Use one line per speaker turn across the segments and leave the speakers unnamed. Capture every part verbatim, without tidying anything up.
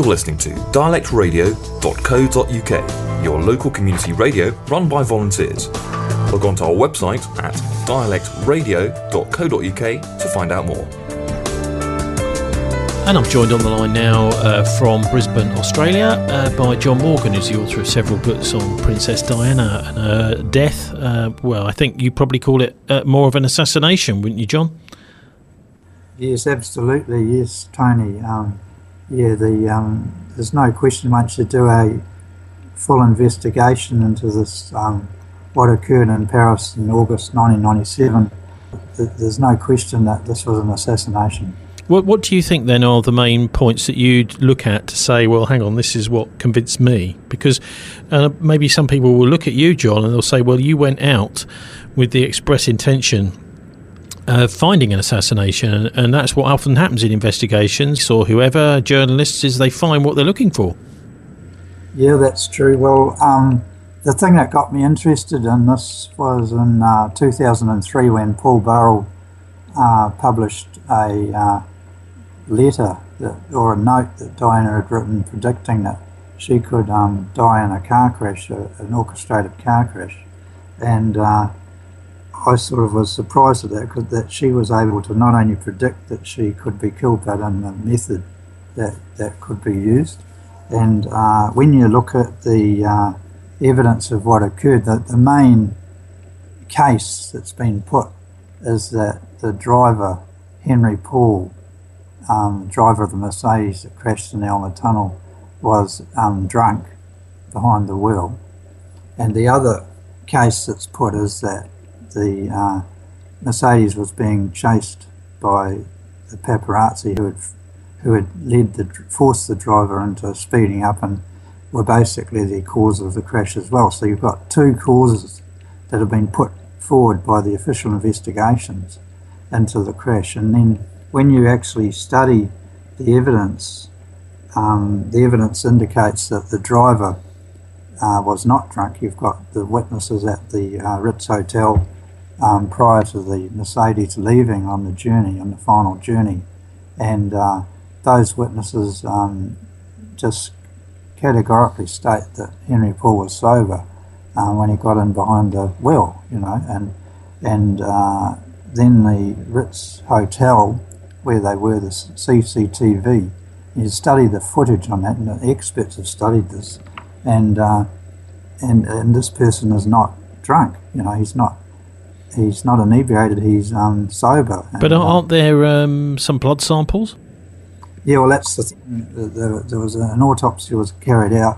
You're listening to dialect radio dot co dot uk, your local community radio run by volunteers. Log on to our website at dialect radio dot co dot uk to find out more.
And I'm joined on the line now uh, from Brisbane, Australia, uh, by John Morgan, who's the author of several books on Princess Diana and her death. Uh, well, I think you probably call it uh, more of an assassination, wouldn't you, John?
Yes, absolutely. Yes, Tony. Um, yeah, the um, there's no question once you do a full investigation into this, um, what occurred in Paris in August nineteen ninety-seven, th- there's no question that this was an assassination.
What What do you think then are the main points that you'd look at to say, well, hang on, this is what convinced me? Because uh, maybe some people will look at you, John, and they'll say, well, you went out with the express intention of finding an assassination, and, and that's what often happens in investigations, or whoever, journalists, is they find what they're looking for.
Yeah, that's true. Well, um, the thing that got me interested in this was in uh, two thousand three when Paul Burrell uh, published a uh, letter that, or a note that Diana had written predicting that she could um, die in a car crash, a, an orchestrated car crash. And uh, I sort of was surprised at that, because that she was able to not only predict that she could be killed, but in the method that, that could be used. And uh, when you look at the uh, evidence of what occurred, the, the main case that's been put is that the driver, Henry Paul, um, driver of the Mercedes that crashed in the Elmer Tunnel, was um, drunk behind the wheel. And the other case that's put is that the uh, Mercedes was being chased by the paparazzi who had who had led the forced the driver into speeding up, and were basically the cause of the crash as well. So you've got two causes that have been put forward by the official investigations into the crash. And then when you actually study the evidence, um, the evidence indicates that the driver uh, was not drunk. You've got the witnesses at the uh, Ritz Hotel um, prior to the Mercedes leaving on the journey, on the final journey, and uh, those witnesses um, just categorically state that Henry Paul was sober uh, when he got in behind the wheel, you know, and and uh, then the Ritz Hotel, where they were, the C C T V, you study the footage on that, and the experts have studied this, and uh, and and this person is not drunk, you know, he's not he's not inebriated, he's um, sober.
But
and,
aren't there um, some blood samples?
Yeah, well, that's the thing. There, there was an autopsy was carried out,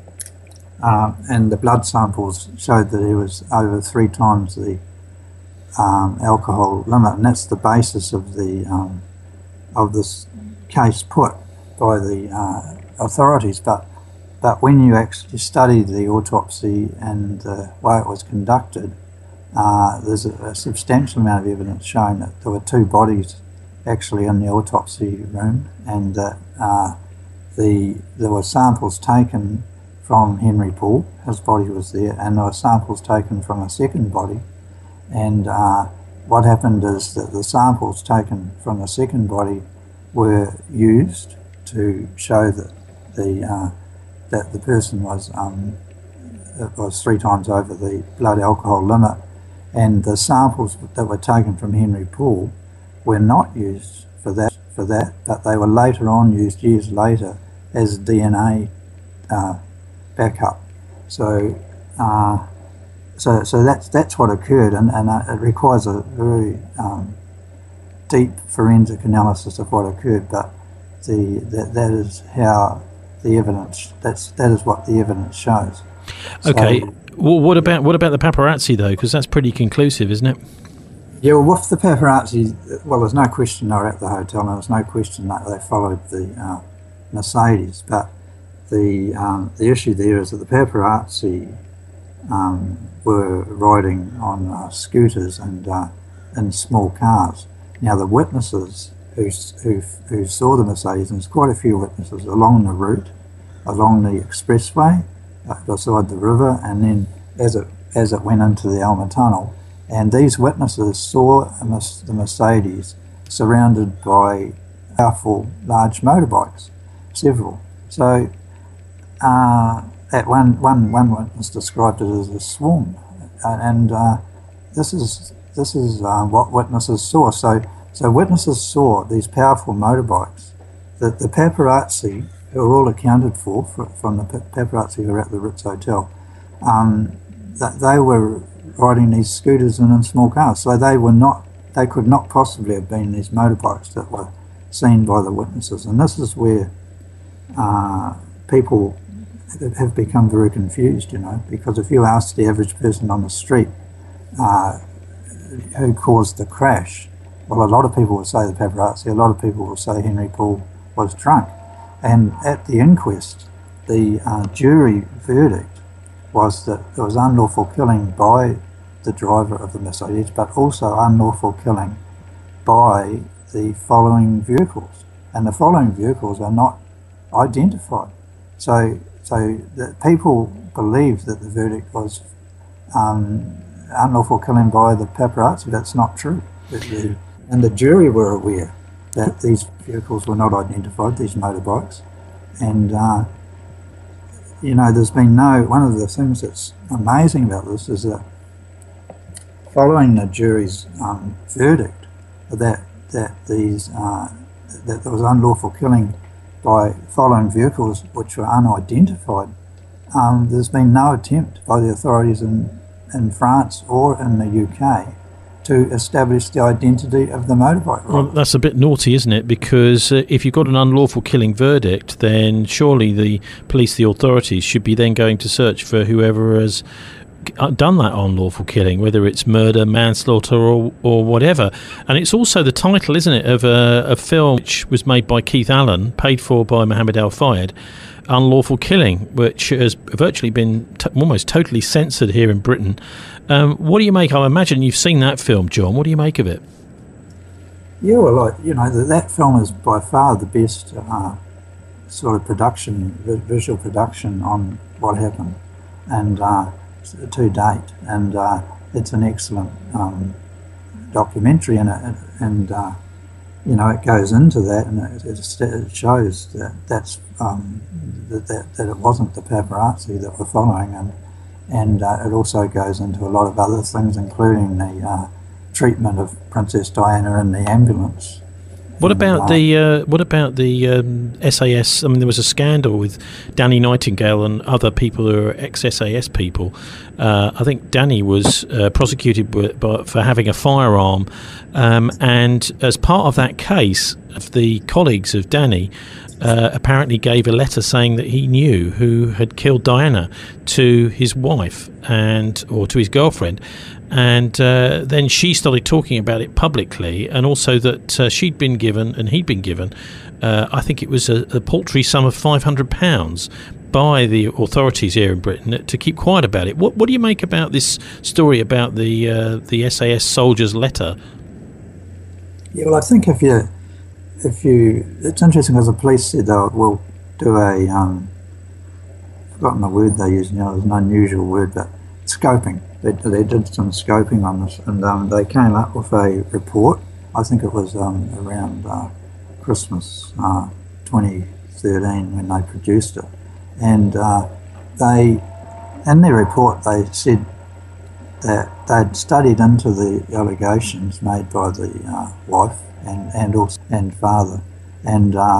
um, and the blood samples showed that he was over three times the um, alcohol limit, and that's the basis of the um, of this case put by the uh, authorities. But but when you actually study the autopsy and the way it was conducted, uh, there's a, a substantial amount of evidence showing that there were two bodies actually in the autopsy room, and that uh, the there were samples taken from Henry Paul, his body was there, and there were samples taken from a second body. And uh, what happened is that the samples taken from the second body were used to show that the uh, that the person was um, was three times over the blood alcohol limit, and the samples that were taken from Henry Paul were not used for that, for that, but they were later on used years later as D N A uh, backup. So, uh, so, so that's that's what occurred, and, and uh, it requires a very um, deep forensic analysis of what occurred. But the that, that is how the evidence. That's that is what the evidence shows.
Okay.
So,
well, what about what about the paparazzi though? Because that's pretty conclusive, isn't it?
Yeah, well, with the paparazzi, well, there's no question they were at the hotel, and there was no question that they followed the uh, Mercedes. But the um, the issue there is that the paparazzi um, were riding on uh, scooters and uh, in small cars. Now, the witnesses who, who who saw the Mercedes, and there's quite a few witnesses along the route, along the expressway, uh, beside the river, and then as it as it went into the Elmer Tunnel. And these witnesses saw the Mercedes surrounded by powerful large motorbikes, several. So uh, at one, one, one witness described it as a swarm, and uh, this is this is uh, what witnesses saw. So so witnesses saw these powerful motorbikes that the paparazzi, who are all accounted for, for from the paparazzi who were at the Ritz Hotel, um, that they were riding these scooters and in small cars. So they were not, they could not possibly have been these motorbikes that were seen by the witnesses. And this is where uh, people have become very confused, you know, because if you ask the average person on the street uh, who caused the crash, well, a lot of people will say the paparazzi, a lot of people will say Henry Poole was drunk. And at the inquest, the uh, jury verdict was that it was unlawful killing by the driver of the Mercedes, but also unlawful killing by the following vehicles. And the following vehicles are not identified. So, so the people believe that the verdict was um, unlawful killing by the paparazzi. That's not true. The, the, and the jury were aware that these vehicles were not identified, these motorbikes. And, uh, you know, there's been no, one of the things that's amazing about this is that following the jury's um, verdict that that these uh, that there was unlawful killing by following vehicles which were unidentified, um, there's been no attempt by the authorities in, in France or in the U K to establish the identity of the motorbike rider.
Well, that's a bit naughty, isn't it? Because uh, if you've got an unlawful killing verdict, then surely the police, the authorities, should be then going to search for whoever has done that unlawful killing, whether it's murder, manslaughter, or or whatever. And it's also the title, isn't it, of a, a film which was made by Keith Allen, paid for by Mohammed Al Fayed, Unlawful Killing, which has virtually been t- almost totally censored here in Britain. Um, what do you make? I imagine you've seen that film, John. What do you make of it?
Yeah, well, like, you know, that, that film is by far the best uh, sort of production, visual production on what happened, and uh, to date, and uh, it's an excellent um, documentary, and it, and uh, you know, it goes into that, and it, it shows that that's um, that, that that it wasn't the paparazzi that were following, and and uh, it also goes into a lot of other things, including the uh, treatment of Princess Diana in the ambulance.
What about the uh, what about the um, S A S? I mean, there was a scandal with Danny Nightingale and other people who are ex-S A S people. Uh, I think Danny was uh, prosecuted b- b- for having a firearm, um, and as part of that case, the colleagues of Danny uh, apparently gave a letter saying that he knew who had killed Diana to his wife and or to his girlfriend. And uh, then she started talking about it publicly, and also that uh, she'd been given, and he'd been given, uh, I think it was a, a paltry sum of five hundred pounds by the authorities here in Britain to keep quiet about it. What, what do you make about this story about the uh, the S A S soldier's letter?
Yeah, well, I think if you, if you, it's interesting because the police said they will do a, um, I've forgotten the word they use now, it's an unusual word, but scoping. They, they did some scoping on this, and um, they came up with a report. I think it was um, around uh, Christmas uh, twenty thirteen when they produced it. And uh, they, in their report, they said that they'd studied into the allegations made by the uh, wife and and also and father, and uh,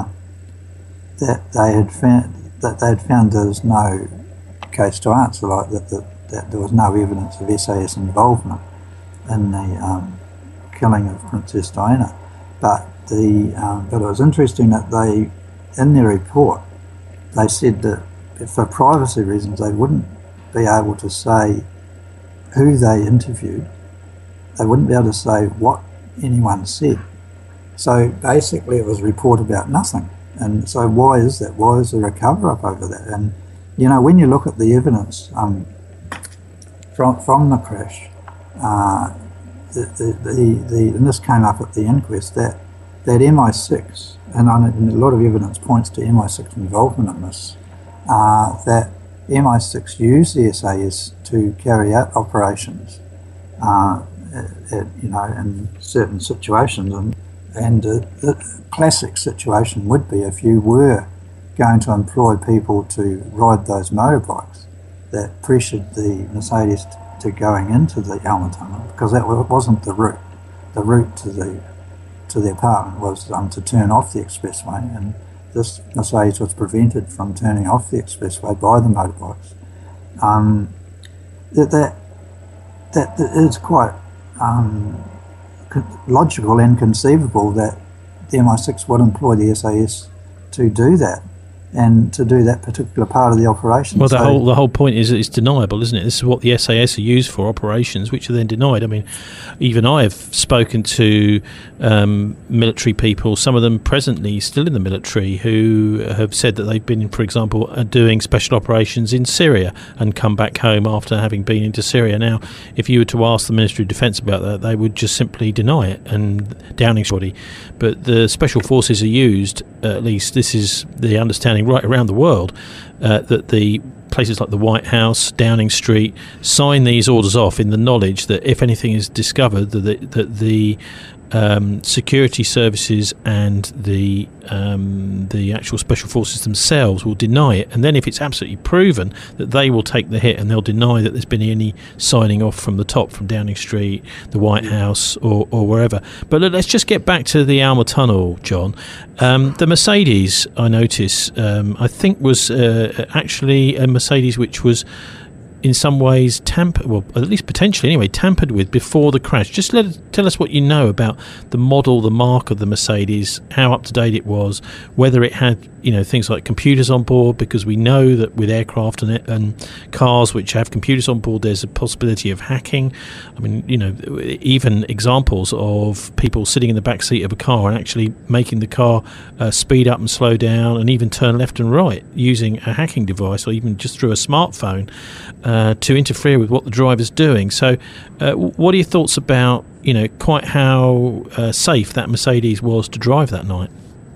that they had found that they had found there was no case to answer, like that. that that there was no evidence of S A S involvement in the um, killing of Princess Diana. But the um, but it was interesting that they, in their report, they said that for privacy reasons they wouldn't be able to say who they interviewed. They wouldn't be able to say what anyone said. So basically it was a report about nothing. And so why is that? Why is there a cover-up over that? And, you know, when you look at the evidence, um, From, from the crash, uh, the, the, the, the, and this came up at the inquest, that, that M I six, and, on, and a lot of evidence points to M I six involvement in this, uh, that M I six used the S A S to carry out operations, uh, at, at, you know, in certain situations. And, and uh, the classic situation would be if you were going to employ people to ride those motorbikes that pressured the Mercedes t- to going into the Alma Tunnel, because that wa- wasn't the route. The route to the to the apartment was um, to turn off the expressway, and this Mercedes was prevented from turning off the expressway by the motorbikes. Um, that, that that is quite um, logical and conceivable that the M I six would employ the S A S to do that, and to do that particular part of the operation.
Well, the
so,
whole the whole point is that it's deniable, isn't it? This is what the S A S are used for, operations, which are then denied. I mean, even I have spoken to um, military people, some of them presently still in the military, who have said that they've been, for example, uh, doing special operations in Syria and come back home after having been into Syria. Now, if you were to ask the Ministry of Defence about that, they would just simply deny it, and Downing Street. But the special forces are used, uh, at least this is the understanding right around the world, uh, that the places like the White House, Downing Street, sign these orders off in the knowledge that if anything is discovered, that the, that the um, security services and the um, the actual special forces themselves will deny it. And then if it's absolutely proven, that they will take the hit and they'll deny that there's been any signing off from the top, from Downing Street, the White House, or, or wherever. But look, let's just get back to the Alma Tunnel, John. Um, the Mercedes, I notice, um, I think was uh, actually a Mercedes which was in some ways tampered, well, at least potentially anyway, tampered with before the crash. Just let us, tell us what you know about the model, the mark of the Mercedes, how up to date it was, whether it had, you know, things like computers on board, because we know that with aircraft and, and cars which have computers on board, there's a possibility of hacking. I mean, you know, even examples of people sitting in the back seat of a car and actually making the car uh, speed up and slow down and even turn left and right using a hacking device, or even just through a smartphone, uh, to interfere with what the driver's doing. So uh, what are your thoughts about, you know, quite how uh, safe that Mercedes was to drive that night?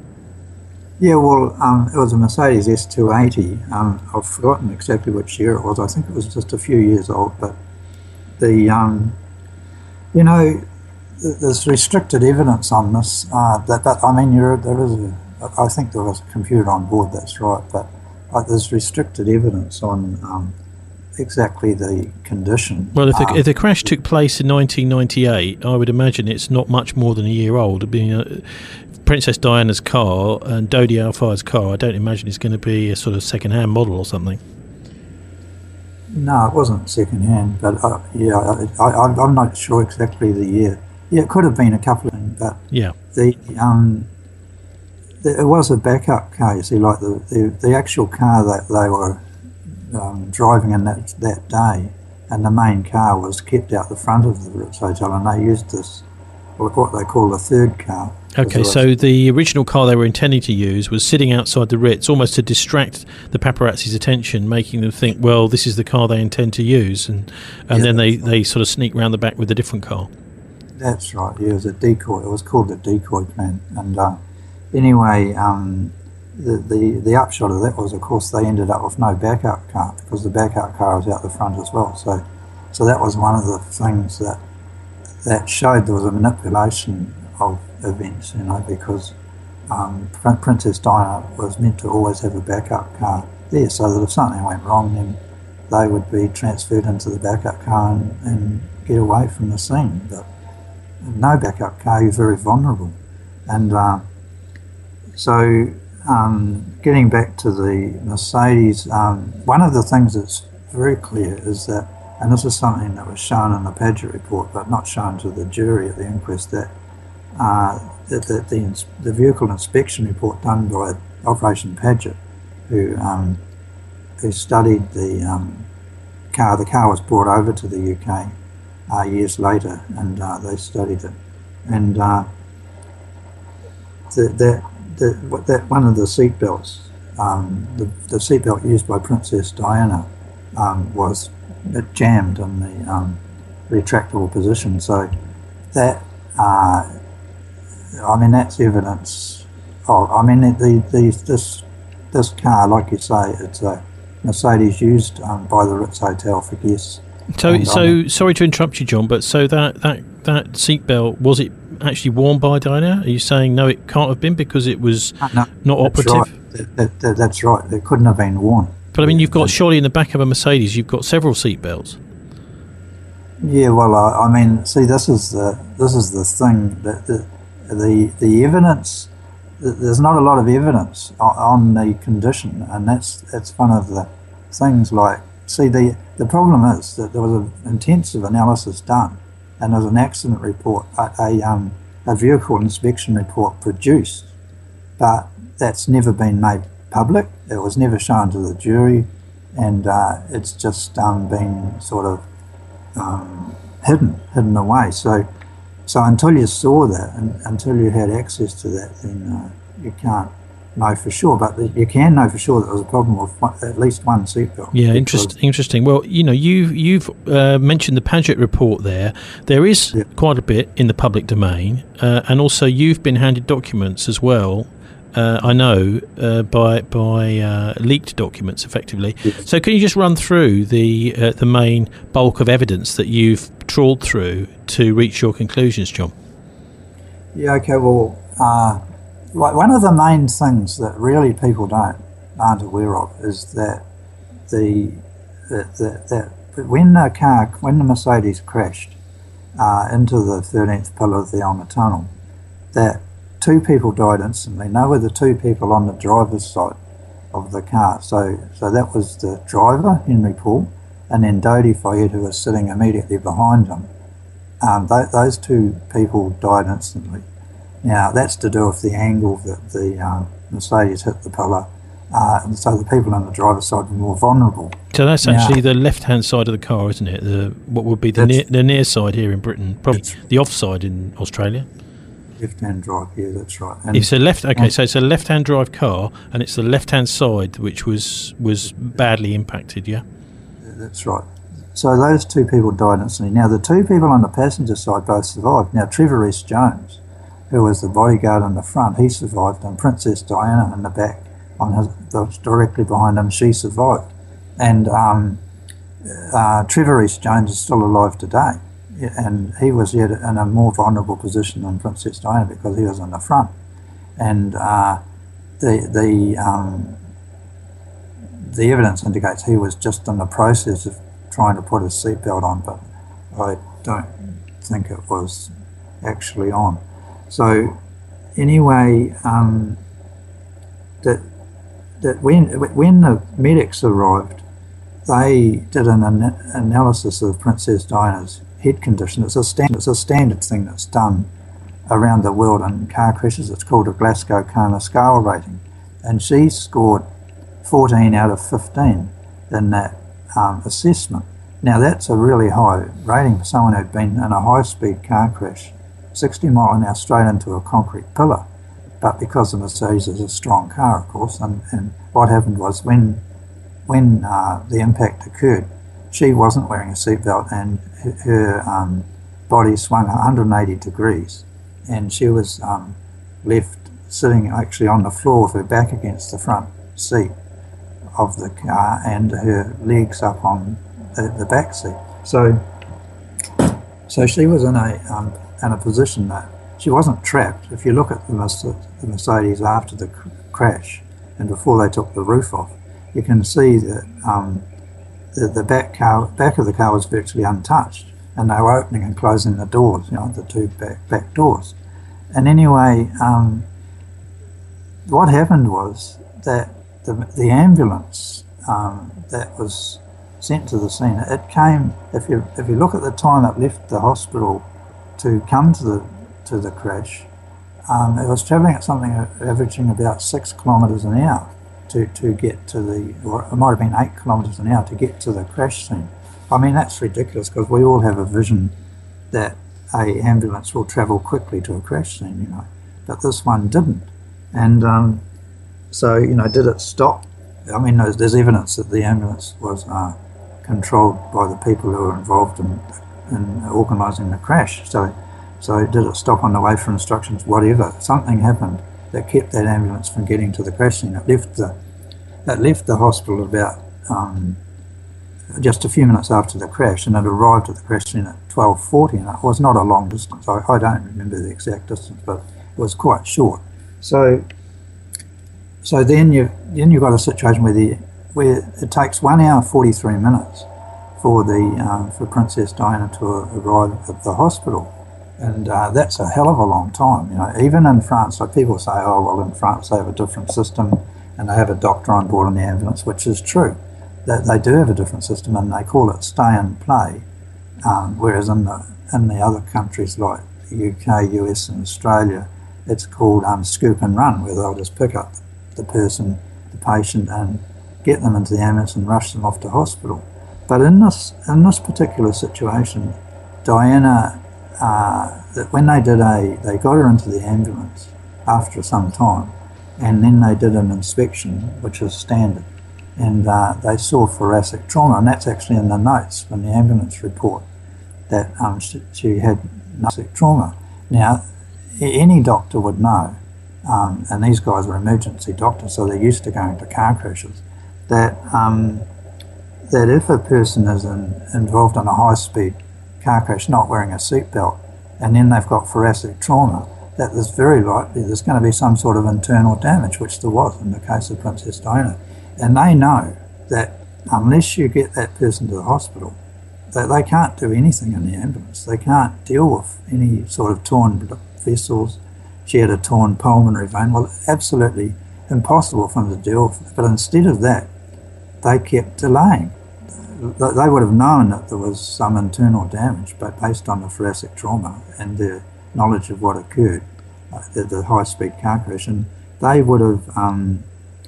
Yeah, well, um, it was a Mercedes S two eighty. Um, I've forgotten exactly which year it was. I think it was just a few years old. But the, um, you know, there's restricted evidence on this. Uh, that, that I mean, you're, there is a, I think there was a computer on board. That's right. But uh, there's restricted evidence on um, exactly the condition.
Well, if the,
um,
if the crash took place in nineteen ninety-eight, I would imagine it's not much more than a year old. Being a, Princess Diana's car and Dodi Al-Fayed's car, I don't imagine it's going to be a sort of second-hand model or something.
No, it wasn't second-hand, but uh, yeah, I, I, I'm not sure exactly the year. Yeah, it could have been a couple of them, but
yeah,
the um, the, it was a backup car. You see, like the the, the actual car that they were um, driving in that that day, and the main car was kept out the front of the Ritz Hotel, and they used this, what they call a third car.
Okay, so the original car they were intending to use was sitting outside the Ritz, almost to distract the paparazzi's attention, making them think, well, this is the car they intend to use, and and
yeah,
then they,
right.
they sort of sneak round the back with a different car.
That's right. Yeah, it was a decoy. It was called the decoy plan. And uh, anyway, um, the, the the upshot of that was, of course, they ended up with no backup car, because the backup car was out the front as well. So, so that was one of the things that that showed there was a manipulation of events, you know, because um, Princess Diana was meant to always have a backup car there, so that if something went wrong, then they would be transferred into the backup car and, and get away from the scene. But no backup car, you're very vulnerable. And uh, so um, getting back to the Mercedes, um, one of the things that's very clear is that, and this is something that was shown in the Paget report, but not shown to the jury at the inquest, that uh, that, that the, the vehicle inspection report done by Operation Paget, who um, who studied the um, car, the car was brought over to the U K uh, years later, and uh, they studied it, and uh, the, that the, that one of the seat belts, um, the the seat belt used by Princess Diana, um, was it jammed in the um, retractable position. So that, uh, I mean, that's evidence. Oh, I mean, the, the this this car, like you say, it's a Mercedes used um, by the Ritz Hotel for guests.
So,
and,
so
um,
sorry to interrupt you, John, but so that that that seatbelt, was it wasn't actually worn by Diana? Are you saying no, it can't have been because it was
Uh, no,
not
that's
operative?
right. That, that, that, that's right. It couldn't have been worn.
But I mean, you've got surely in the back of a Mercedes, you've got several seat belts.
Yeah, well, I, I mean, see, this is the this is the thing that the the the evidence. There's not a lot of evidence on, on the condition, and that's that's one of the things. Like, see, the the problem is that there was an intensive analysis done, and there's an accident report, a, a um a vehicle inspection report produced, but that's never been made public. It was never shown to the jury, and uh, it's just um, been sort of um, hidden, hidden away. So, so until you saw that, and until you had access to that, then uh, you can't know for sure. But you can know for sure that there was a problem with one, at least one seatbelt.
Yeah, interest, interesting. Well, you know, you, you've uh, mentioned the Paget report there. There is
yeah.
quite a bit in the public domain, uh, and also you've been handed documents as well. Uh, I know uh, by by uh, leaked documents, effectively.
Yes.
So, can you just run through the uh, the main bulk of evidence that you've trawled through to reach your conclusions, John?
Yeah. Okay. Well, uh, one of the main things that really people don't aren't aware of is that the that that, that when the car when the Mercedes crashed uh, into the thirteenth pillar of the Alma Tunnel, that two people died instantly. No, were the two people on the driver's side of the car. So so that was the driver, Henry Paul, and then Dodi Fayed, who was sitting immediately behind him. Um, th- those two people died instantly. Now, that's to do with the angle that the um, Mercedes hit the pillar, uh, and so the people on the driver's side were more vulnerable.
So that's
now,
actually the left-hand side of the car, isn't it? The what would be the near, the near side here in Britain, probably the off side in Australia.
Left-hand drive, yeah, that's right. And
it's a left. Okay, so it's a left-hand drive car, and it's the left-hand side which was was badly impacted. Yeah,
that's right. So those two people died instantly. Now the two people on the passenger side both survived. Now Trevor Rees-Jones, who was the bodyguard in the front, he survived, and Princess Diana in the back, on his directly behind him, she survived. And um, uh, Trevor Rees-Jones is still alive today. And he was yet in a more vulnerable position than Princess Diana because he was in the front, and uh, the the um, the evidence indicates he was just in the process of trying to put his seatbelt on, but I don't think it was actually on. So anyway, um, that that when when the medics arrived, they did an an analysis of Princess Diana's head condition. It's a standard, it's a standard thing that's done around the world in car crashes. It's called a Glasgow Coma Scale rating, and she scored fourteen out of fifteen in that um, assessment. Now that's a really high rating for someone who'd been in a high-speed car crash, sixty mile an hour straight into a concrete pillar. But because the Mercedes is a strong car, of course, and, and what happened was when when uh, the impact occurred, she wasn't wearing a seatbelt, and her, her um, body swung one hundred eighty degrees, and she was um, left sitting actually on the floor with her back against the front seat of the car and her legs up on the, the back seat. So, so she was in a um, in a position that she wasn't trapped. If you look at the, the Mercedes after the cr- crash and before they took the roof off, you can see that. Um, The, the back car, back of the car was virtually untouched, and they were opening and closing the doors, you know, the two back back doors. And anyway, um, what happened was that the the ambulance um, that was sent to the scene, it came. If you if you look at the time it left the hospital to come to the to the crash, um, it was travelling at something averaging about six kilometres an hour. To, to get to the, or it might have been eight kilometres an hour to get to the crash scene. I mean, that's ridiculous because we all have a vision that a ambulance will travel quickly to a crash scene, you know, but this one didn't. And um, so, you know, did it stop? I mean, there's, there's evidence that the ambulance was uh, controlled by the people who were involved in, in organising the crash. So, so did it stop on the way for instructions? Whatever. Something happened that kept that ambulance from getting to the crash scene. It left the, it left the hospital about um, just a few minutes after the crash, and it arrived at the crash scene at twelve forty, and it was not a long distance. I, I don't remember the exact distance, but it was quite short. So, so then you then you've got a situation where the where it takes one hour forty-three minutes for the um, for Princess Diana to arrive at the hospital, and uh, that's a hell of a long time. You know, even in France, like people say, oh well, in France they have a different system, and they have a doctor on board in the ambulance, which is true. That they do have a different system, and they call it stay and play, um, whereas in the in the other countries like the U K, U S, and Australia, it's called um, scoop and run, where they'll just pick up the person, the patient, and get them into the ambulance and rush them off to hospital. But in this in this particular situation, Diana, uh, that when they did a, they got her into the ambulance after some time, and then they did an inspection, which is standard. And uh, they saw thoracic trauma, and that's actually in the notes from the ambulance report, that um, she, she had thoracic trauma. Now, any doctor would know, um, and these guys are emergency doctors, so they're used to going to car crashes, that um, that if a person is in, involved in a high-speed car crash not wearing a seatbelt, and then they've got thoracic trauma, that there's very likely there's going to be some sort of internal damage, which there was in the case of Princess Diana. And they know that unless you get that person to the hospital, that they can't do anything in the ambulance. They can't deal with any sort of torn vessels. She had a torn pulmonary vein. Well, absolutely impossible for them to deal with. But instead of that, they kept delaying. They would have known that there was some internal damage, but based on the thoracic trauma and their knowledge of what occurred, uh, the, the high-speed car crash, and they would have... Um,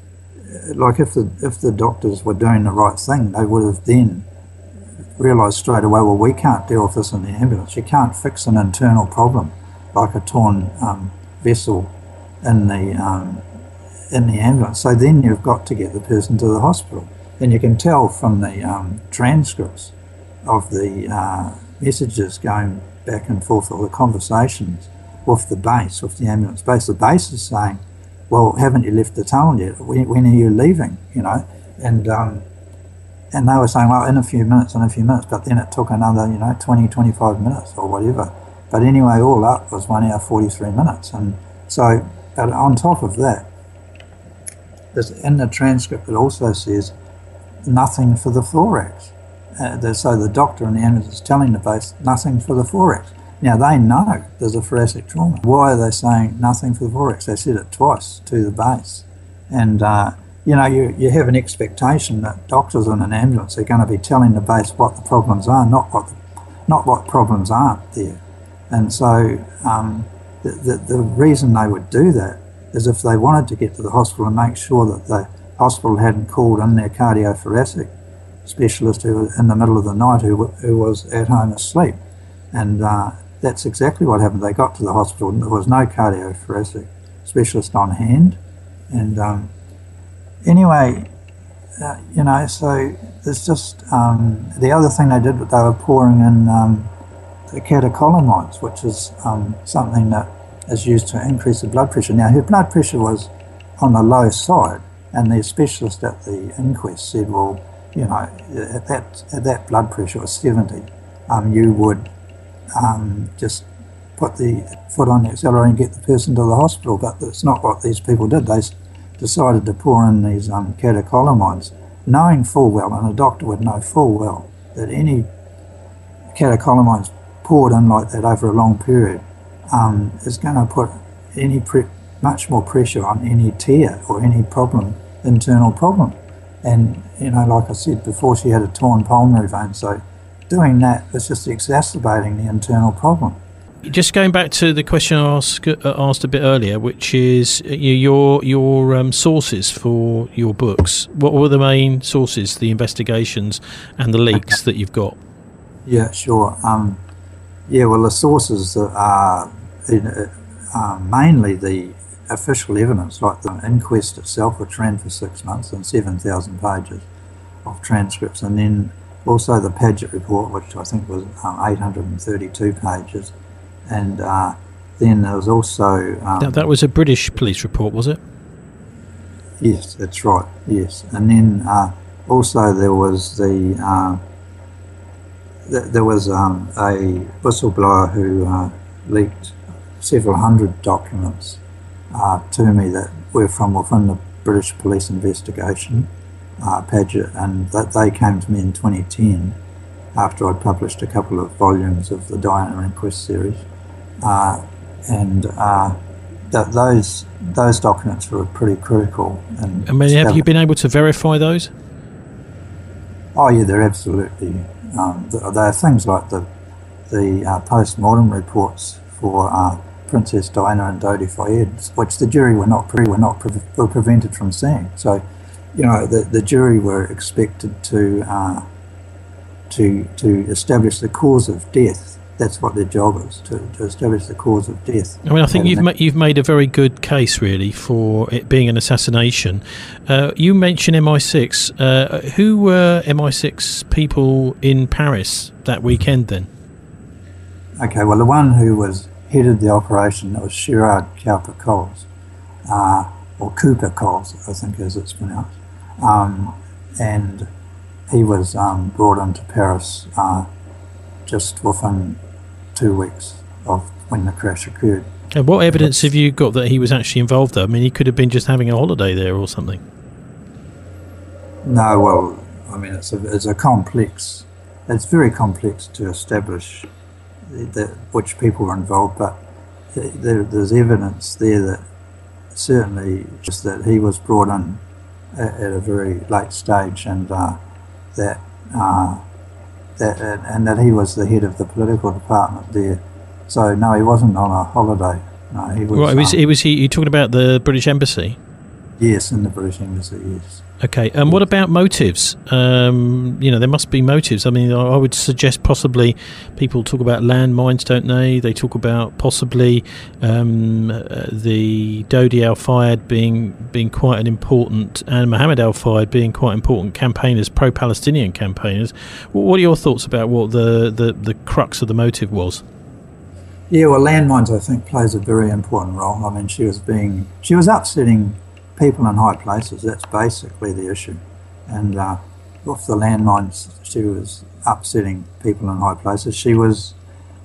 Like if the if the doctors were doing the right thing, they would have then realised straight away, well, we can't deal with this in the ambulance. You can't fix an internal problem like a torn um, vessel in the um, in the ambulance. So then you've got to get the person to the hospital, and you can tell from the um, transcripts of the uh, messages going back and forth, or the conversations with the base, with the ambulance base. The base is saying, well, haven't you left the tunnel yet? When, when are you leaving? You know, and um, and they were saying, well, in a few minutes, in a few minutes. But then it took another, you know, twenty, twenty-five minutes or whatever. But anyway, all up was one hour forty-three minutes. And so, but on top of that, there's, in the transcript it also says nothing for the thorax. Uh, so the doctor in the ambulance is telling the base nothing for the thorax. Now, they know there's a thoracic trauma. Why are they saying nothing for the thorax? They said it twice to the base. And, uh, you know, you, you have an expectation that doctors in an ambulance are going to be telling the base what the problems are, not what the, not what problems aren't there. And so um, the, the, the reason they would do that is if they wanted to get to the hospital and make sure that the hospital hadn't called in their cardiothoracic specialist who was in the middle of the night who, who was at home asleep. And uh, that's exactly what happened. They got to the hospital and there was no cardiothoracic specialist on hand. And um, anyway, uh, you know, so there's just, um, the other thing they did, they were pouring in um, the catecholamines, which is um, something that is used to increase the blood pressure. Now, her blood pressure was on the low side, and the specialist at the inquest said, well, you know, at that, at that blood pressure was seventy, um, you would Um, just put the foot on the accelerator and get the person to the hospital. But that's not what these people did. They decided to pour in these um, catecholamines, knowing full well, and a doctor would know full well, that any catecholamines poured in like that over a long period um, is going to put any pre- much more pressure on any tear or any problem, internal problem. And, you know, like I said before, she had a torn pulmonary vein, so doing that is just exacerbating the internal problem.
Just going back to the question I asked, uh, asked a bit earlier, which is uh, your your um, sources for your books. What were the main sources, the investigations and the leaks that you've got?
Yeah, sure. Um, yeah, well, the sources are uh, mainly the official evidence, like the inquest itself, which ran for six months and seven thousand pages of transcripts, and then also the Paget report, which I think was um, eight hundred thirty-two pages, and uh, then there was also... Um,
that, that was a British police report, was it?
Yes, that's right, yes. And then uh, also there was the uh, th- there was um, a whistleblower who uh, leaked several hundred documents uh, to me that were from within the British police investigation, uh, Paget, and that they came to me in twenty ten after I'd published a couple of volumes of the Diana Inquest series, uh, and uh, th- those those documents were pretty critical. And
I mean, have you been able to verify those?
Oh yeah, they're absolutely. Um, there are things like the the uh, post-mortem reports for uh, Princess Diana and Dodi Fayed, which the jury were not pre- were not pre- were prevented from seeing. So, you know, the the jury were expected to uh, to to establish the cause of death. That's what their job is, to, to establish the cause of death.
I mean, I think you've ma- you've made a very good case, really, for it being an assassination. Uh, you mentioned M I six. Uh, who were M I six people in Paris that weekend, then?
Okay, well, the one who was headed the operation was Gerard Cowper Coles, uh, or Cooper Coles, I think as it's pronounced. Um, and he was um, brought into Paris uh, just within two weeks of when the crash occurred.
And what evidence have you got that he was actually involved, though? I mean, he could have been just having a holiday there or something.
No, well, I mean, it's a, it's a complex, it's very complex to establish that which people were involved, but there, there's evidence there that certainly just that he was brought in at, at a very late stage, and uh, that uh, that and that he was the head of the political department there. So no, he wasn't on a holiday. No, he was.
Right, it was.
Um,
It was. He. You talking about the British Embassy?
Yes, in the British Embassy. Yes.
Okay, and um, what about motives? Um, you know, there must be motives. I mean, I, I would suggest possibly people talk about landmines, don't they? They talk about possibly um, uh, the Dodi Al-Fayed being being quite an important, and Mohammed Al-Fayed being quite important campaigners, pro-Palestinian campaigners. What are your thoughts about what the, the, the crux of the motive was?
Yeah, well, landmines, I think, plays a very important role. I mean, she was being, she was upsetting people in high places. That's basically the issue. And uh, with the landmines, she was upsetting people in high places. She was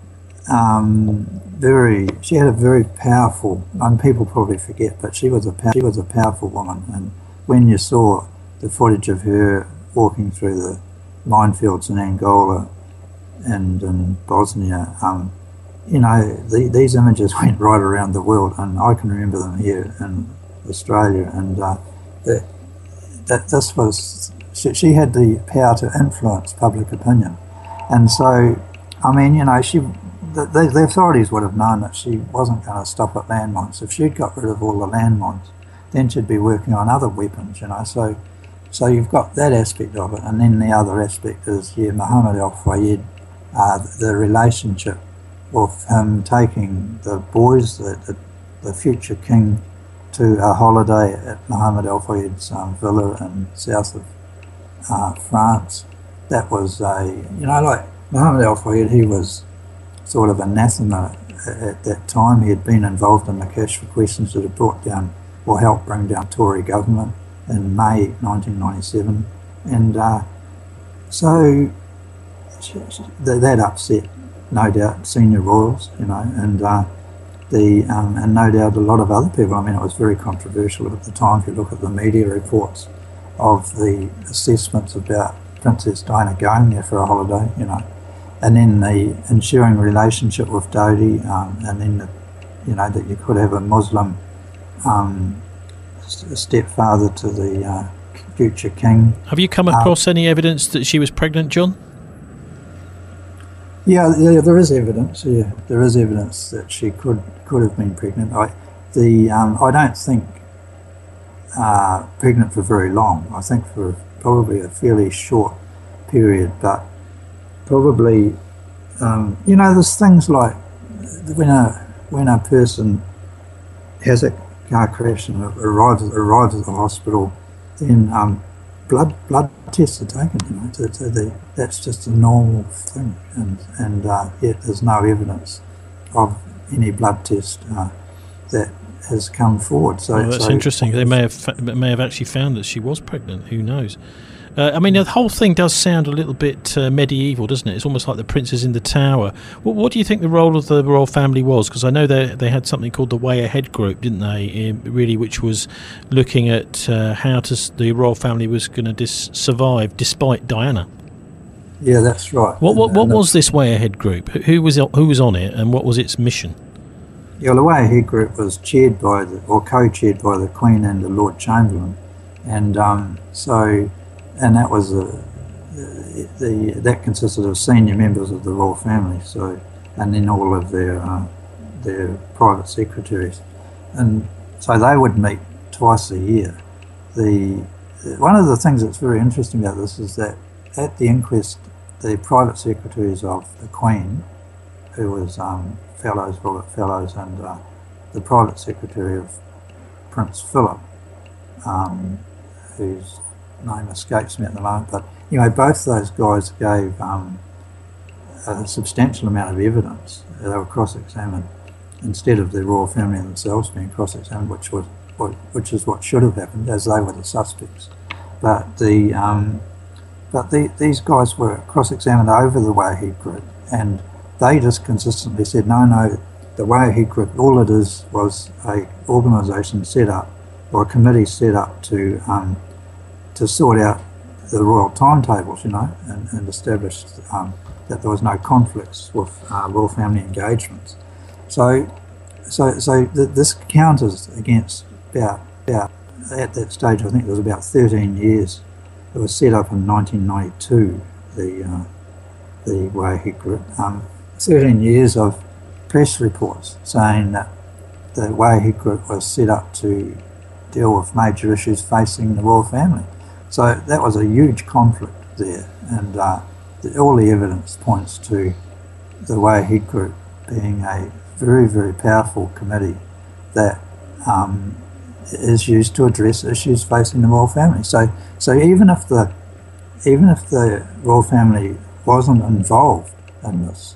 um, very, she had a very powerful, and people probably forget, but she was a she was a powerful woman. And when you saw the footage of her walking through the minefields in Angola and in Bosnia, um, you know, the, these images went right around the world, and I can remember them here in Australia, and uh, that, that this was, she, she had the power to influence public opinion. And so, I mean, you know, she, the, the, the authorities would have known that she wasn't going to stop at landmines. If she'd got rid of all the landmines, then she'd be working on other weapons, you know. So, so you've got that aspect of it, and then the other aspect is, yeah, Mohammed Al-Fayed, uh, the relationship of him taking the boys, the, the, the future king, to a holiday at Mohammed Al-Fayed's um, villa in south of uh, France. That was a, you know, like Mohammed Al-Fayed, he was sort of anathema at that time. He had been involved in the cash for questions that had brought down, or helped bring down, Tory government in May nineteen ninety-seven. And uh, so that upset, no doubt, senior royals, you know, and uh, the um, and no doubt a lot of other people. I mean, it was very controversial at the time. If you look at the media reports of the assessments about Princess Diana going there for a holiday, you know, and then the ensuing relationship with Dodi, um, and then the, you know, that you could have a Muslim um, stepfather to the uh, future king.
Have you come across uh, any evidence that she was pregnant, John?
Yeah, yeah, there is evidence. Yeah, there is evidence that she could could have been pregnant. I, the um, I don't think uh, pregnant for very long. I think for probably a fairly short period, but probably um, you know, there's things like when a when a person has a car crash and arrives arrives at the hospital, then um, blood blood tests are taken. You know, to, to the, that's just a normal thing, and and uh, yet there's no evidence of any blood test uh, that has come forward. So
well, that's
so
interesting. They may have fa- may have actually found that she was pregnant. Who knows? Uh, I mean, the whole thing does sound a little bit uh, medieval, doesn't it? It's almost like the Princes in the Tower. What, what do you think the role of the royal family was? Because I know they they had something called the Way Ahead Group, didn't they? In, really, which was looking at uh, how to, the royal family was going to dis- survive despite Diana.
Yeah, that's right.
What what,
And-
what
and
was this Way Ahead Group? Who who was who was on it, and what was its mission?
Yeah, the Way Ahead Group was chaired by the, or co-chaired by the Queen and the Lord Chamberlain, and um, so, and that was a, the that consisted of senior members of the royal family. So, and then all of their uh, their private secretaries, and so they would meet twice a year. The one of the things that's very interesting about this is that at the inquest, the private secretaries of the Queen, who was um, Fellows, Robert Fellows, and uh, the private secretary of Prince Philip, um, whose name escapes me at the moment, but anyway, both those guys gave um, a substantial amount of evidence. They were cross-examined instead of the royal family themselves being cross-examined, which was what, which is what should have happened, as they were the suspects. But the um, but the, these guys were cross-examined over the Way Ahead Group, and they just consistently said, no, no, the Way Ahead Group, all it is was a organisation set up, or a committee set up to um, to sort out the royal timetables, you know, and, and establish um, that there was no conflicts with uh, royal family engagements. So, so, so th- this counters against about, about, at that stage, I think it was about thirteen years. It was set up in nineteen ninety-two, the uh, the Way Ahead Group. Um, thirteen years of press reports saying that the Way Ahead Group was set up to deal with major issues facing the royal family. So that was a huge conflict there, and uh, the, all the evidence points to the Way Ahead Group being a very, very powerful committee that um, is used to address issues facing the royal family. So, so even if the even if the royal family wasn't involved in this,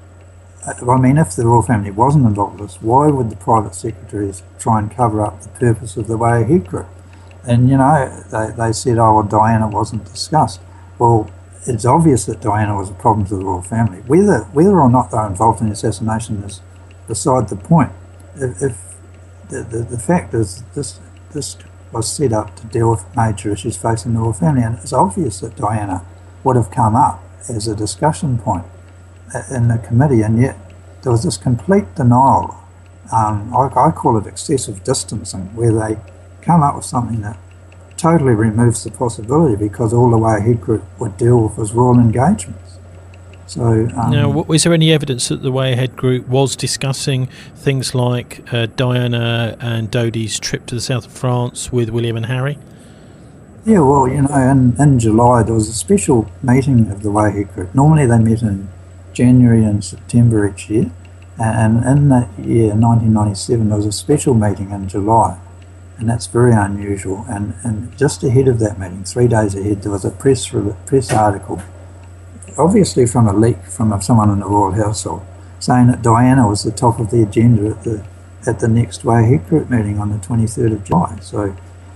I mean, if the royal family wasn't involved in this, why would the private secretaries try and cover up the purpose of the Way Ahead Group? And, you know, they, they said, oh, well, Diana wasn't discussed. Well, it's obvious that Diana was a problem to the royal family. Whether whether or not they were involved in the assassination is beside the point. If, if the, the, the fact is this, this was set up to deal with major issues facing the royal family, and it's obvious that Diana would have come up as a discussion point in the committee, and yet there was this complete denial. Um, I, I call it excessive distancing, where they come up with something that totally removes the possibility, because all the Way Ahead Group would deal with was royal engagements. So, um,
now, was there any evidence that the Way Ahead Group was discussing things like uh, Diana and Dodie's trip to the south of France with William and Harry?
Yeah, well, you know, in, in July there was a special meeting of the Way Ahead Group. Normally they met in January and September each year, and in that year, nineteen ninety-seven, there was a special meeting in July, and that's very unusual. And, and just ahead of that meeting, three days ahead, there was a press press article, obviously from a leak from someone in the royal household, saying that Diana was the top of the agenda at the at the next Way Ahead Group meeting on the twenty-third of July. So,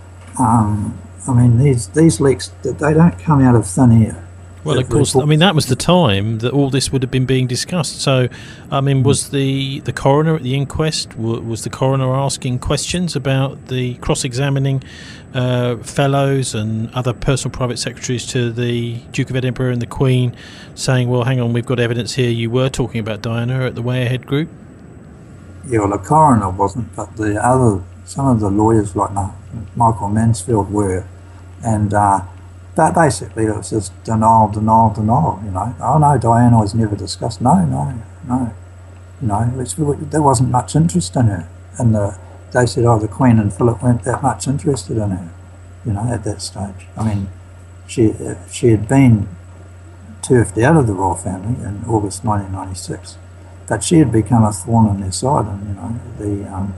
um, I mean, these these leaks, they don't come out of thin air.
Well, of course, I mean, that was the time that all this would have been being discussed. So, I mean, was the, the coroner at the inquest, was the coroner asking questions about the cross-examining uh, fellows and other personal private secretaries to the Duke of Edinburgh and the Queen, saying, well, hang on, we've got evidence here, you were talking about Diana at the Way Ahead Group?
Yeah, well, the coroner wasn't, but the other, some of the lawyers like Michael Mansfield were, and uh, but basically it was just denial, denial, denial, you know. Oh no, Diana was never discussed. No, no, no. You know, it's, there wasn't much interest in her. And the, they said, oh, the Queen and Philip weren't that much interested in her, you know, at that stage. I mean, she she had been turfed out of the royal family in August nineteen ninety-six, but she had become a thorn in their side, and, you know, the um,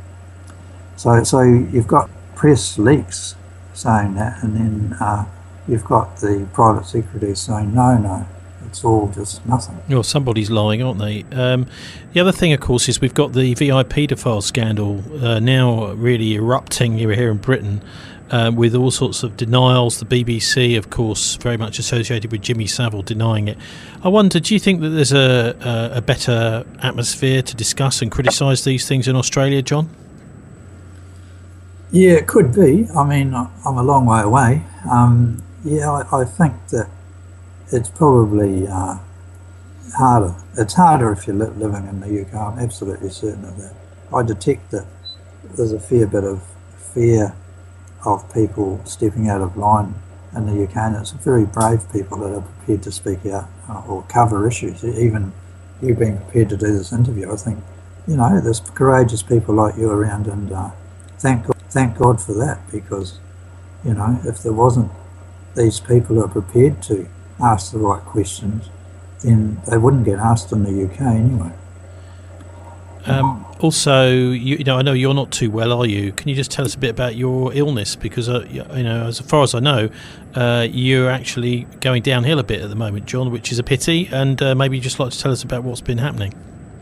so so you've got press leaks saying that, and then uh, you've got the private secretaries saying, no, no, it's all just nothing.
Well, somebody's lying, aren't they? Um, the other thing, of course, is we've got the V I P paedophile scandal uh, now really erupting here, here in Britain, uh, with all sorts of denials. The B B C, of course, very much associated with Jimmy Savile denying it. I wonder, do you think that there's a, a, a better atmosphere to discuss and criticise these things in Australia, John?
Yeah, it could be. I mean, I'm a long way away. Um, yeah, I, I think that it's probably uh, harder. It's harder if you're li- living in the U K. I'm absolutely certain of that. I detect that there's a fair bit of fear of people stepping out of line in the U K, and it's very brave people that are prepared to speak out uh, or cover issues. Even you being prepared to do this interview, I think, you know, there's courageous people like you around, and uh, thank God, thank God for that, because, you know, if there wasn't these people who are prepared to ask the right questions, then they wouldn't get asked in the U K anyway.
Um, also, you, you know, I know you're not too well, are you? Can you just tell us a bit about your illness? Because, uh, you know, as far as I know, uh, you're actually going downhill a bit at the moment, John, which is a pity. And uh, maybe you'd just like to tell us about what's been happening.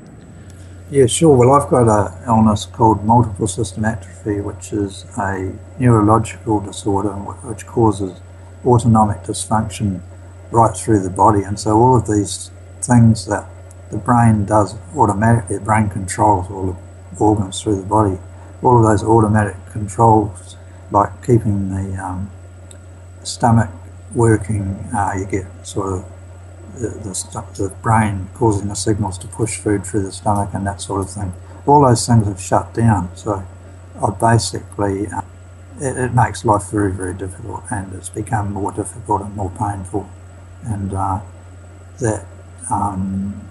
Yeah, sure. Well, I've got an illness called multiple system atrophy, which is a neurological disorder which causes autonomic dysfunction right through the body. And so all of these things that the brain does automatically, the brain controls all the organs through the body, all of those automatic controls, like keeping the um, stomach working, uh, you get sort of the, the, st- the brain causing the signals to push food through the stomach and that sort of thing. All those things have shut down. So I basically, uh, it, it makes life very, very difficult, and it's become more difficult and more painful. And uh, that, um,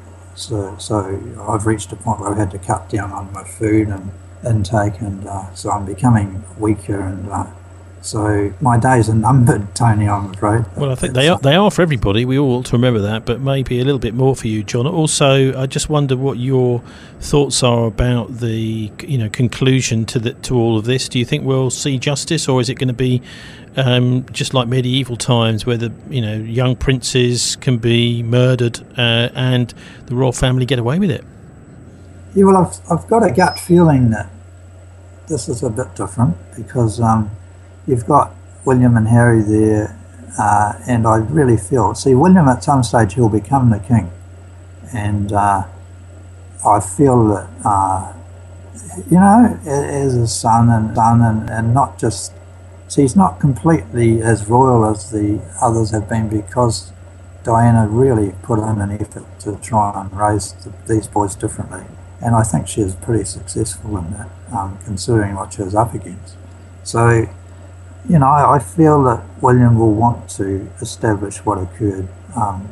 so so I've reached a point where I've had to cut down on my food and intake, and uh, so I'm becoming weaker, and uh, so my days are numbered, Tony, I'm afraid.
Well, I think they are, they are for everybody. We all ought to remember that, but maybe a little bit more for you, John. Also, I just wonder what your thoughts are about the, you know, conclusion to the, to all of this. Do you think we'll see justice, or is it going to be um, just like medieval times, where the, you know, young princes can be murdered uh, and the royal family get away with it?
Yeah, well, I've I've got a gut feeling that this is a bit different, because um, you've got William and Harry there, uh, and I really feel, see, William at some stage he'll become the king, and uh, I feel that, uh, you know, as a son and son, and, and not just, see, he's not completely as royal as the others have been, because Diana really put in an effort to try and raise the, these boys differently, and I think she was pretty successful in that, um, considering what she was up against. So, you know, I feel that William will want to establish what occurred um,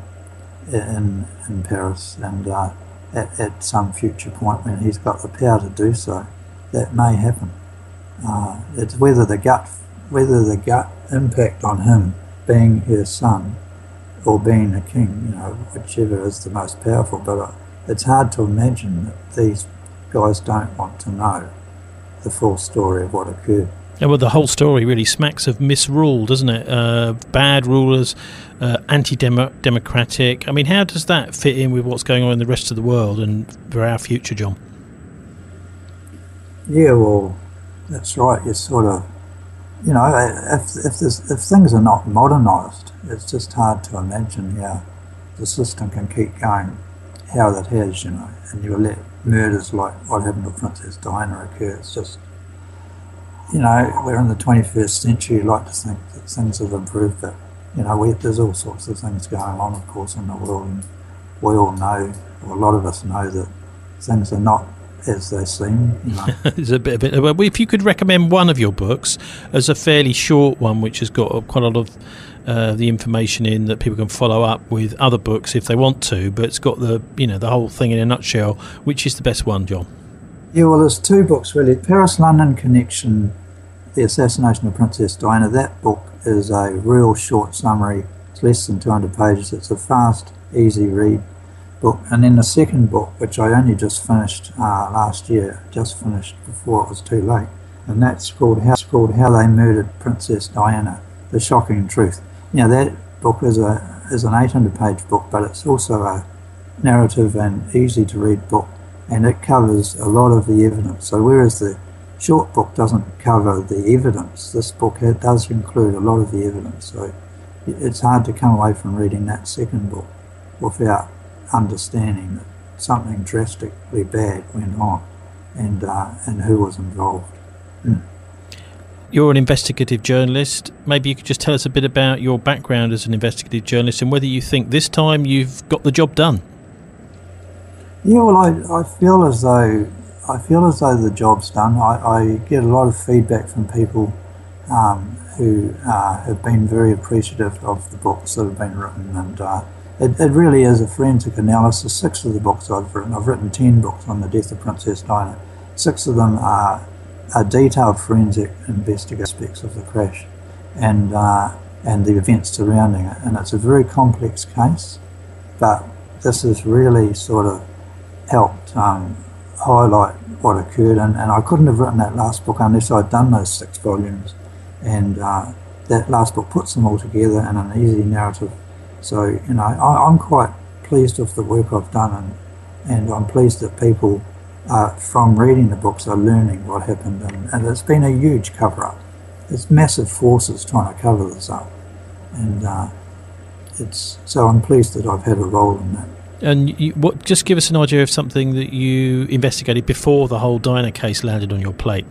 in in Paris, and uh, at, at some future point when he's got the power to do so, that may happen. Uh, it's whether the gut, whether the gut impact on him being her son or being a king, you know, whichever is the most powerful. But uh, it's hard to imagine that these guys don't want to know the full story of what occurred.
Yeah, well, the whole story really smacks of misrule, doesn't it? Uh, bad rulers, uh, anti-democratic. I mean, how does that fit in with what's going on in the rest of the world and for our future, John?
Yeah, well, that's right. You're sort of, you know, if if there's, if things are not modernised, it's just hard to imagine how the system can keep going how it has, you know, and you let murders like what happened to Princess Diana occur. It's just, you know, we're in the twenty-first century. You'd like to think that things have improved, but, you know, we, there's all sorts of things going on, of course, in the world, and we all know, or a lot of us know, that things are not as they seem, you know.
There's a bit of it. Well, if you could recommend one of your books as a fairly short one, which has got quite a lot of uh, the information in that people can follow up with other books if they want to, but it's got the, you know, the whole thing in a nutshell, which is the best one, John?
Yeah, well, there's two books really. Paris-London Connection, The Assassination of Princess Diana. That book is a real short summary. It's less than two hundred pages. It's a fast, easy read book. And then the second book, which I only just finished uh, last year, just finished before it was too late, and that's called How, it's called How They Murdered Princess Diana, The Shocking Truth. You know, that book is a, is an eight hundred page book, but it's also a narrative and easy to read book, and it covers a lot of the evidence. So whereas the short book doesn't cover the evidence, this book it does include a lot of the evidence. So it's hard to come away from reading that second book without understanding that something drastically bad went on and uh, and who was involved. Mm.
You're an investigative journalist. Maybe you could just tell us a bit about your background as an investigative journalist and whether you think this time you've got the job done.
Yeah, well, I, I feel as though I feel as though the job's done. I, I get a lot of feedback from people um, who uh, have been very appreciative of the books that have been written, and uh, it, it really is a forensic analysis. Six of the books I've written, I've written ten books on the death of Princess Diana. Six of them are, are detailed forensic investigative aspects of the crash and uh, and the events surrounding it, and it's a very complex case, but this has really sort of helped um, highlight what occurred, and, and I couldn't have written that last book unless I'd done those six volumes, and uh, that last book puts them all together in an easy narrative. So, you know, I, I'm quite pleased with the work I've done, and, and I'm pleased that people uh, from reading the books are learning what happened, and, and it's been a huge cover-up. There's massive forces trying to cover this up, and uh, it's so I'm pleased that I've had a role in that.
And you, what? Just give us an idea of something that you investigated before the whole Diana case landed on your plate.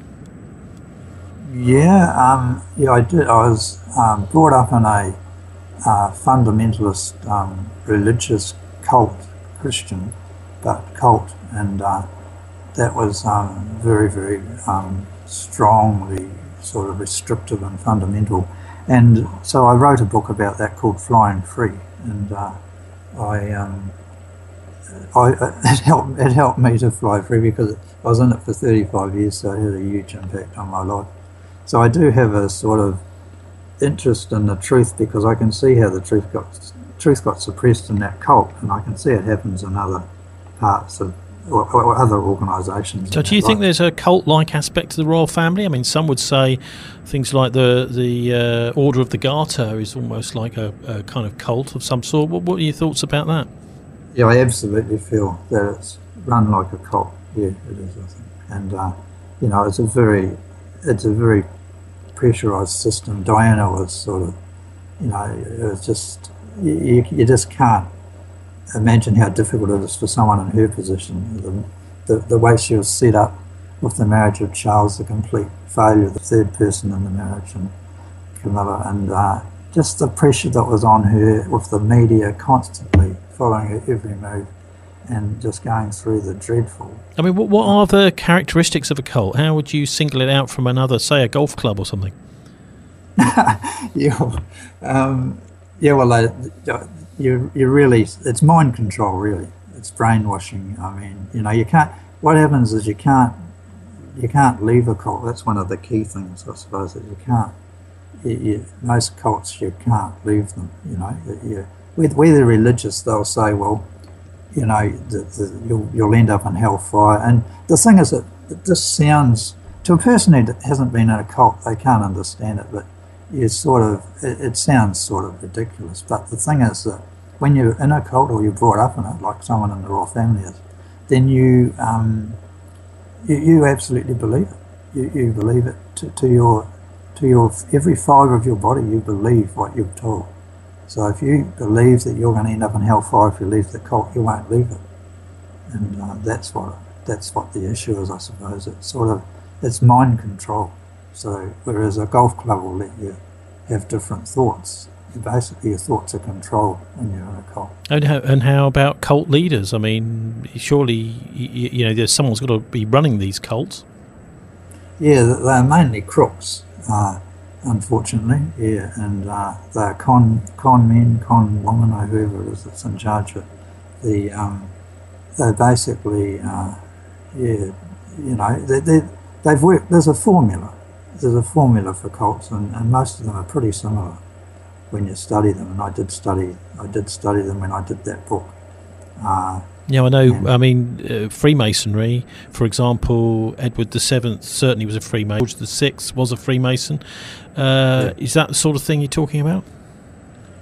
Yeah, um, yeah, I did. I was um, brought up in a uh, fundamentalist um, religious cult, Christian, but cult, and uh, that was um, very, very um, strongly sort of restrictive and fundamental. And so I wrote a book about that called Flying Free, and uh, I. Um, I, it helped. It helped me to fly free because I was in it for thirty-five years, so it had a huge impact on my life. So I do have a sort of interest in the truth because I can see how the truth got truth got suppressed in that cult, and I can see it happens in other parts of or, or other organisations.
So, do you think there's a cult-like aspect to the royal family? I mean, some would say things like the the uh, Order of the Garter is almost like a, a kind of cult of some sort. What, what are your thoughts about that?
Yeah, I absolutely feel that it's run like a cult. Yeah, it is, I think. And, uh, you know, it's a very, it's a very pressurised system. Diana was sort of, you know, it was just, you, you just can't imagine how difficult it is for someone in her position. The, the, the way she was set up with the marriage of Charles, the complete failure, the third person in the marriage, and Camilla, and uh, just the pressure that was on her with the media constantly following her every move and just going through the dreadful.
I mean, what, what are the characteristics of a cult? How would you single it out from another, say, a golf club or something?
yeah, um, yeah. Well, uh, you you really, it's mind control. Really, it's brainwashing. I mean, you know, you can't. What happens is you can't you can't leave a cult. That's one of the key things, I suppose, that you can't. You, you, most cults, you can't leave them. You know, you. Where they're religious, they'll say, well, you know, the, the, you'll, you'll end up in hellfire. And the thing is that this sounds, to a person who hasn't been in a cult, they can't understand it, but you sort of, it, it sounds sort of ridiculous. But the thing is that when you're in a cult or you're brought up in it, like someone in the royal family is, then you um, you, you absolutely believe it. You, you believe it to, to your, to your, every fibre of your body, you believe what you're told. So if you believe that you're going to end up in hellfire if you leave the cult, you won't leave it, and uh, that's what that's what the issue is, I suppose. It's sort of it's mind control. So whereas a golf club will let you have different thoughts, basically your thoughts are controlled when you're in a cult.
And how, and how about cult leaders? I mean, surely you, you know there's someone's got to be running these cults.
Yeah, they're mainly crooks. Uh, Unfortunately, yeah, and uh, they're con con men, con women, or whoever it is that's in charge of the. Um, they basically, uh, yeah, you know, they, they they've worked. There's a formula. There's a formula for cults, and, and most of them are pretty similar when you study them. And I did study, I did study them when I did that book. Uh,
Yeah, I know. I mean, uh, Freemasonry, for example, Edward the Seventh certainly was a Freemason. George the Sixth was a Freemason. Uh, yeah. Is that the sort of thing you're talking about?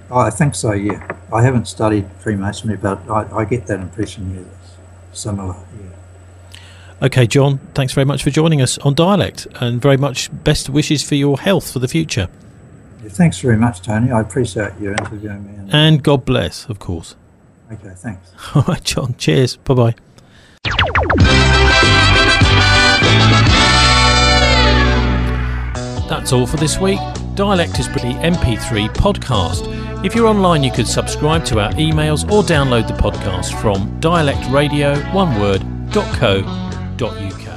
Oh, I think so, yeah. I haven't studied Freemasonry, but I, I get that impression, yeah, it's similar, yeah.
Okay, John, thanks very much for joining us on Dialect, and very much best wishes for your health for the future.
Yeah, thanks very much, Tony. I appreciate you interviewing me. And,
and God bless, of course.
Okay, thanks.
All right, John. Cheers. Bye-bye. That's all for this week. Dialect is pretty M P three podcast. If you're online, you could subscribe to our emails or download the podcast from dialect radio one word dot co dot uk.